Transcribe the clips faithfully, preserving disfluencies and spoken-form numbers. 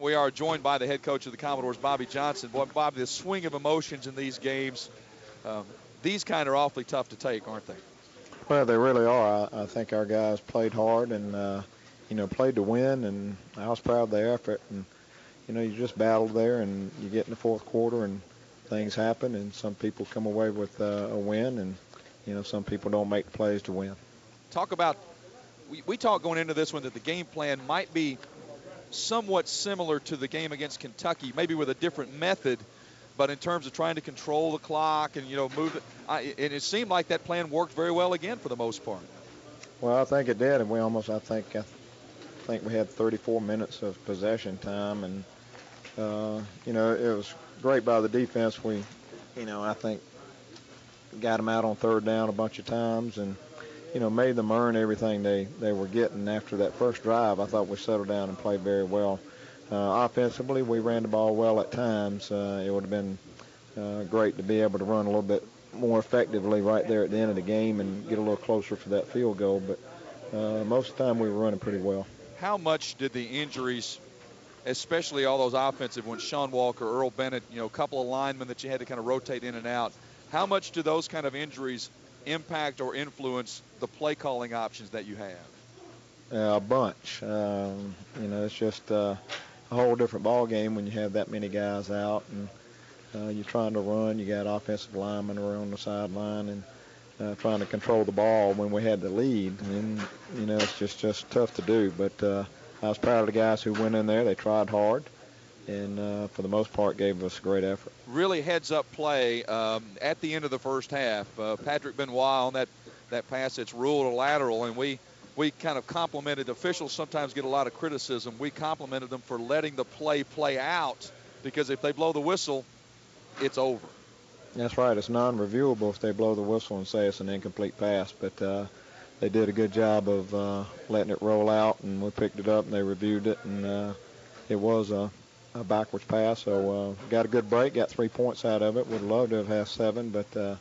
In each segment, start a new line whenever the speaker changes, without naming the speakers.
we are joined by the head coach of the Commodores, Bobby Johnson. Boy, Bobby, the swing of emotions in these games, um, these kind are awfully tough to take, aren't they?
Well, they really are. I, I think our guys played hard and, uh, you know, played to win, and I was proud of their effort. And, you know, you just battled there, and you get in the fourth quarter, and things happen, and some people come away with uh, a win, and, you know, some people don't make the plays to win.
Talk about, we, we talked going into this one that the game plan might be somewhat similar to the game against Kentucky, maybe with a different method, but in terms of trying to control the clock and, you know, move it, I, and it seemed like that plan worked very well again for the most part.
Well, I think it did, and we almost, I think, I think we had thirty-four minutes of possession time, and, uh, you know, it was great by the defense. We, you know, I think got them out on third down a bunch of times, and, you know, made them earn everything they, they were getting after that first drive. I thought we settled down and played very well. Uh, offensively, we ran the ball well at times. Uh, it would have been uh, great to be able to run a little bit more effectively right there at the end of the game and get a little closer for that field goal. But uh, most of the time we were running pretty well.
How much did the injuries, especially all those offensive ones, Sean Walker, Earl Bennett, you know, a couple of linemen that you had to kind of rotate in and out, how much do those kind of injuries impact or influence the play calling options that you have?
Uh, a bunch. Um, you know, it's just uh, a whole different ball game when you have that many guys out, and uh, you're trying to run. You got offensive linemen around on the sideline, and uh, trying to control the ball when we had the lead. And you know, it's just just tough to do. But uh, I was proud of the guys who went in there. They tried hard, and uh, for the most part gave us a great effort.
Really heads-up play um, at the end of the first half. Uh, Patrick Benoit on that, that pass that's ruled a lateral, and we, we kind of complimented. Officials sometimes get a lot of criticism. We complimented them for letting the play play out, because if they blow the whistle, it's over.
That's right. It's non-reviewable if they blow the whistle and say it's an incomplete pass, but uh, they did a good job of uh, letting it roll out, and we picked it up, and they reviewed it, and uh, it was a a backwards pass, so uh, got a good break, got three points out of it. Would love to have had seven, but uh,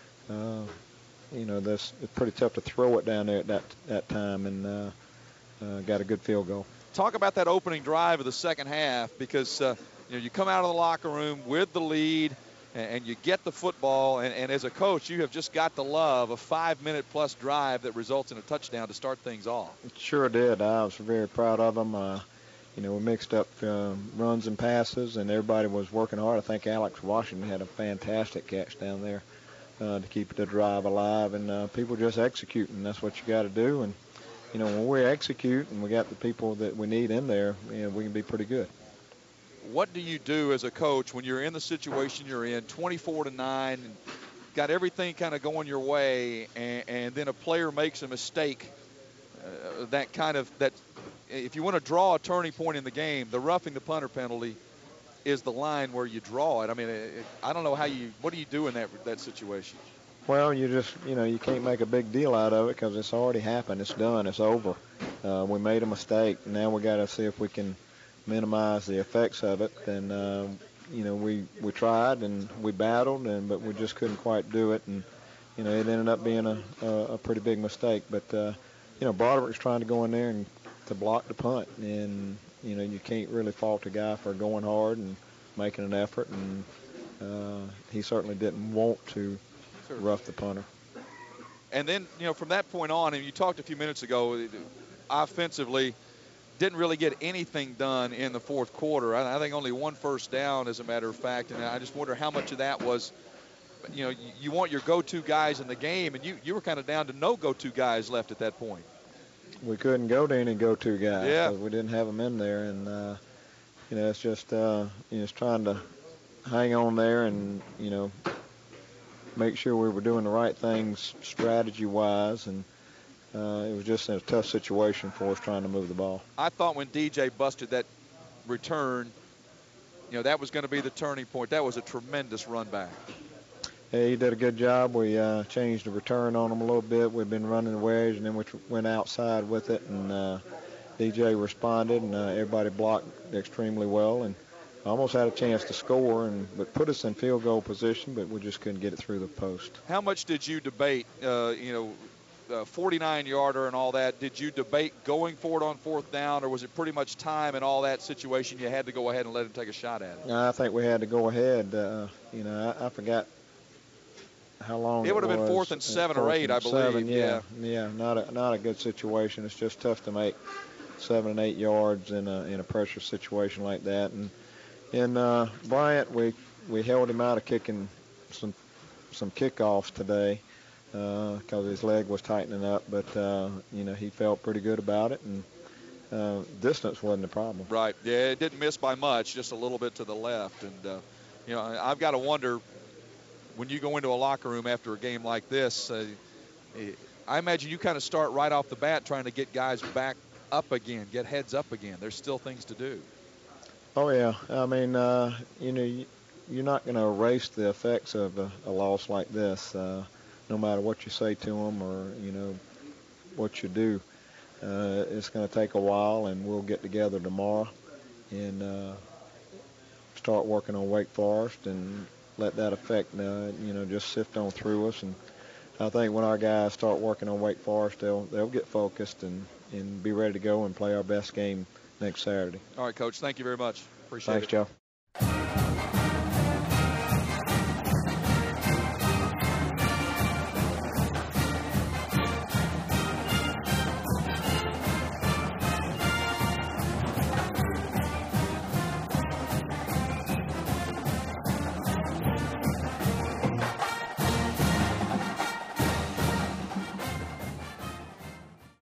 uh, you know, this it's pretty tough to throw it down there at that that time, and uh, uh, got a good field goal.
Talk about that opening drive of the second half, because uh, you know, you come out of the locker room with the lead, and, and you get the football, and, and as a coach, you have just got to love a five-minute plus drive that results in a touchdown to start things off.
It sure did. I was very proud of them. Uh, You know, we mixed up uh, runs and passes, and everybody was working hard. I think Alex Washington had a fantastic catch down there uh, to keep the drive alive, and uh, people just executing. That's what you got to do. And, you know, when we execute and we got the people that we need in there, you know, we can be pretty good.
What do you do as a coach when you're in the situation you're in, twenty-four to nine, and got everything kind of going your way, and, and then a player makes a mistake, uh, that kind of, that, if you want to draw a turning point in the game, the roughing the punter penalty is the line where you draw it. I mean, it, it, I don't know how you, what do you do in that that situation?
Well, you just, you know, you can't make a big deal out of it because it's already happened. It's done. It's over. Uh, we made a mistake. Now we got to see if we can minimize the effects of it. And, uh, you know, we, we tried and we battled, and but we just couldn't quite do it. And, you know, it ended up being a, a, a pretty big mistake. But, uh, you know, Broderick's trying to go in there and to block the punt. And, you know, you can't really fault a guy for going hard and making an effort. And uh, he certainly didn't want to rough the punter.
And then, you know, from that point on, and you talked a few minutes ago, offensively, didn't really get anything done in the fourth quarter. I, I think only one first down, as a matter of fact, and I just wonder how much of that was, you know, you, you want your go-to guys in the game, and you, you were kind of down to no go-to guys left at that point.
We couldn't go to any go-to guys
yeah.
because we didn't have them in there, and, uh, you know, it's just, uh, you know, it's trying to hang on there and, you know, make sure we were doing the right things strategy-wise, and uh, it was just a tough situation for us trying to move the ball.
I thought when D J busted that return, you know, that was going to be the turning point. That was a tremendous run back.
Yeah, he did a good job. We uh, changed the return on him a little bit. We've been running the wedge, and then we went outside with it, and uh, D J responded, and uh, everybody blocked extremely well, and almost had a chance to score, and but put us in field goal position, but we just couldn't get it through the post.
How much did you debate, uh, you know, uh, forty-nine yarder and all that, did you debate going for it on fourth down, or was it pretty much time and all that situation you had to go ahead and let him take a shot at it?
I think we had to go ahead. Uh, you know, I, I forgot how long
it would have
was.
been fourth and seven
fourth
or eight,
and
I believe.
Seven, yeah,
yeah,
yeah, not a not a good situation. It's just tough to make seven and eight yards in a in a pressure situation like that. And in uh, Bryant, we we held him out of kicking some some kickoffs today because uh, his leg was tightening up. But uh, you know, he felt pretty good about it, and uh, distance wasn't a problem.
Right. Yeah, it didn't miss by much, just a little bit to the left. And uh, you know, I've got to wonder, when you go into a locker room after a game like this, uh, I imagine you kind of start right off the bat trying to get guys back up again, get heads up again. There's still things to do.
Oh, yeah. I mean, uh, you know, you're not going to erase the effects of a, a loss like this, uh, no matter what you say to them or, you know, what you do. Uh, it's going to take a while, and we'll get together tomorrow and uh, start working on Wake Forest and let that effect, uh, you know, just sift on through us. And I think when our guys start working on Wake Forest, they'll they'll get focused and, and be ready to go and play our best game next Saturday.
All right, Coach. Thank you very much. Appreciate
Thanks,
it.
Thanks, Joe.